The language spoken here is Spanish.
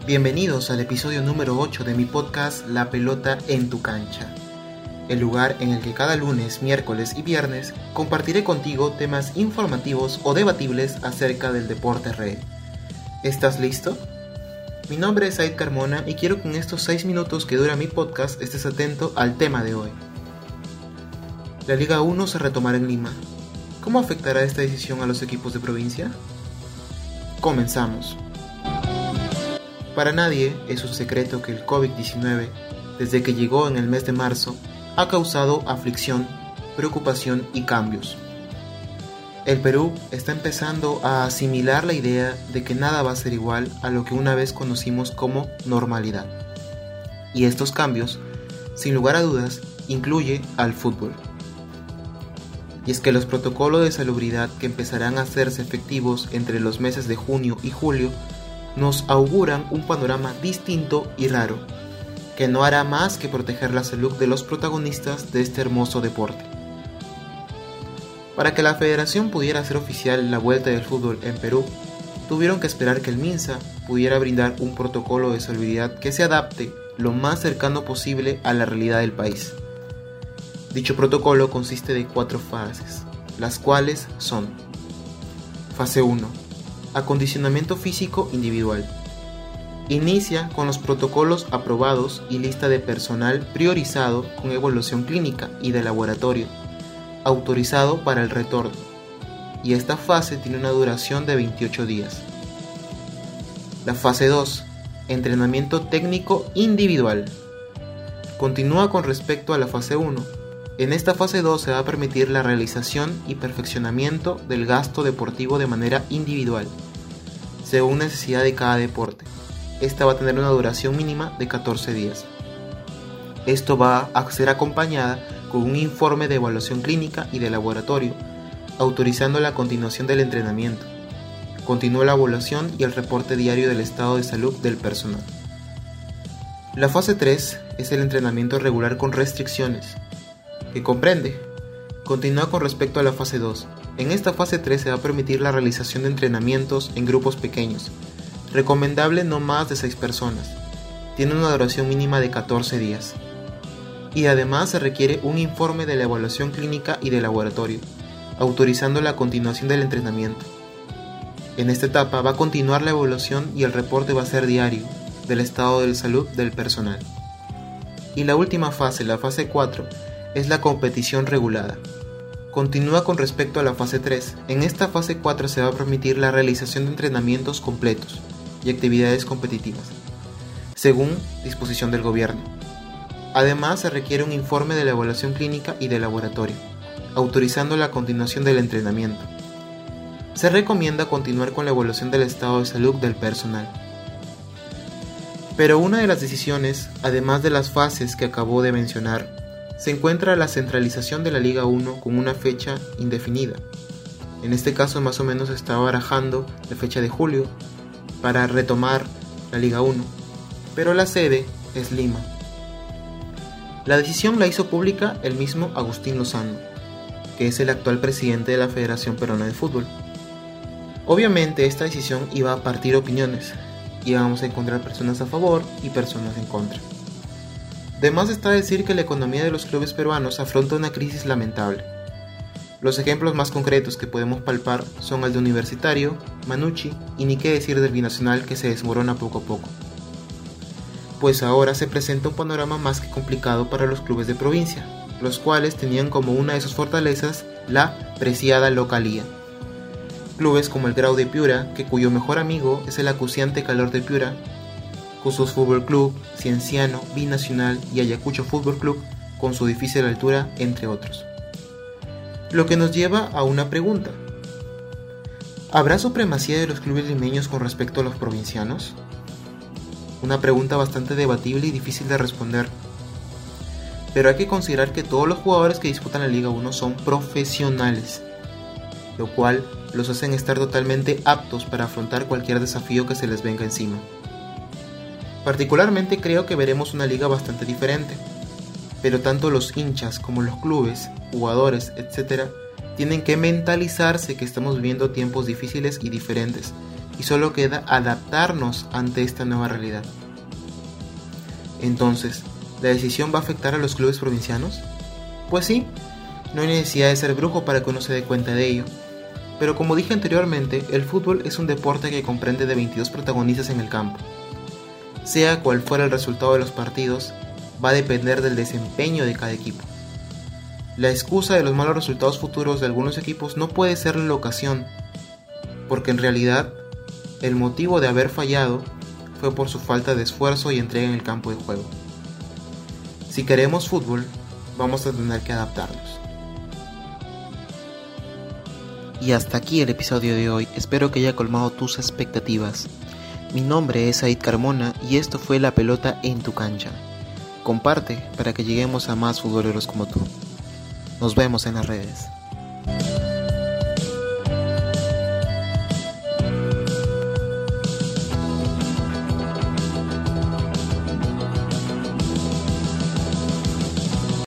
Bienvenidos al episodio número 8 de mi podcast La Pelota en tu Cancha, el lugar en el que cada lunes, miércoles y viernes compartiré contigo temas informativos o debatibles acerca del deporte rey. ¿Estás listo? Mi nombre es Aid Carmona y quiero que en estos 6 minutos que dura mi podcast estés atento al tema de hoy. La Liga 1 se retomará en Lima. ¿Cómo afectará esta decisión a los equipos de provincia? Comenzamos. Para nadie es un secreto que el COVID-19, desde que llegó en el mes de marzo, ha causado aflicción, preocupación y cambios. El Perú está empezando a asimilar la idea de que nada va a ser igual a lo que una vez conocimos como normalidad. Y estos cambios, sin lugar a dudas, incluye al fútbol. Y es que los protocolos de salubridad que empezarán a hacerse efectivos entre los meses de junio y julio nos auguran un panorama distinto y raro, que no hará más que proteger la salud de los protagonistas de este hermoso deporte. Para que la federación pudiera hacer oficial la vuelta del fútbol en Perú, tuvieron que esperar que el MINSA pudiera brindar un protocolo de salubridad que se adapte lo más cercano posible a la realidad del país. Dicho protocolo consiste de 4 fases, las cuales son: Fase 1. Acondicionamiento físico individual. Inicia con los protocolos aprobados y lista de personal priorizado con evaluación clínica y de laboratorio, autorizado para el retorno, y esta fase tiene una duración de 28 días. La fase 2. Entrenamiento técnico individual. Continúa con respecto a la fase 1. En esta fase 2 se va a permitir la realización y perfeccionamiento del gasto deportivo de manera individual, según necesidad de cada deporte. Esta va a tener una duración mínima de 14 días. Esto va a ser acompañada con un informe de evaluación clínica y de laboratorio, autorizando la continuación del entrenamiento. Continúa la evaluación y el reporte diario del estado de salud del personal. La fase 3 es el entrenamiento regular con restricciones, que comprende: continúa con respecto a la fase 2. En esta fase 3 se va a permitir la realización de entrenamientos en grupos pequeños, recomendable no más de 6 personas. Tiene una duración mínima de 14 días. Y además se requiere un informe de la evaluación clínica y de laboratorio, autorizando la continuación del entrenamiento. En esta etapa va a continuar la evaluación y el reporte va a ser diario del estado de salud del personal. Y la última fase, la fase 4, es la competición regulada. Continúa con respecto a la fase 3. En esta fase 4 se va a permitir la realización de entrenamientos completos y actividades competitivas, según disposición del gobierno. Además, se requiere un informe de la evaluación clínica y de laboratorio, autorizando la continuación del entrenamiento. Se recomienda continuar con la evaluación del estado de salud del personal. Pero una de las decisiones, además de las fases que acabo de mencionar, se encuentra la centralización de la Liga 1 con una fecha indefinida. En este caso más o menos se está barajando la fecha de julio para retomar la Liga 1, pero la sede es Lima. La decisión la hizo pública el mismo Agustín Lozano, que es el actual presidente de la Federación Peruana de Fútbol. Obviamente esta decisión iba a partir opiniones, íbamos a encontrar personas a favor y personas en contra. De más está decir que la economía de los clubes peruanos afronta una crisis lamentable. Los ejemplos más concretos que podemos palpar son el de Universitario, Manucci y ni qué decir del Binacional, que se desmorona poco a poco. Pues ahora se presenta un panorama más que complicado para los clubes de provincia, los cuales tenían como una de sus fortalezas la preciada localía. Clubes como el Grau de Piura, cuyo mejor amigo es el acuciante Calor de Piura, Cuscus Fútbol Club, Cienciano, Binacional y Ayacucho Fútbol Club, con su difícil altura, entre otros. Lo que nos lleva a una pregunta: ¿habrá supremacía de los clubes limeños con respecto a los provincianos? Una pregunta bastante debatible y difícil de responder. Pero hay que considerar que todos los jugadores que disputan la Liga 1 son profesionales, lo cual los hacen estar totalmente aptos para afrontar cualquier desafío que se les venga encima. Particularmente creo que veremos una liga bastante diferente, pero tanto los hinchas como los clubes, jugadores, etc., tienen que mentalizarse que estamos viviendo tiempos difíciles y diferentes, y solo queda adaptarnos ante esta nueva realidad. Entonces, ¿la decisión va a afectar a los clubes provincianos? Pues sí, no hay necesidad de ser brujo para que uno se dé cuenta de ello. Pero como dije anteriormente, el fútbol es un deporte que comprende de 22 protagonistas en el campo. Sea cual fuera el resultado de los partidos, va a depender del desempeño de cada equipo. La excusa de los malos resultados futuros de algunos equipos no puede ser la ocasión, porque en realidad el motivo de haber fallado fue por su falta de esfuerzo y entrega en el campo de juego. Si queremos fútbol, vamos a tener que adaptarnos. Y hasta aquí el episodio de hoy, espero que haya colmado tus expectativas. Mi nombre es Said Carmona y esto fue La Pelota en tu Cancha. Comparte para que lleguemos a más futboleros como tú. Nos vemos en las redes.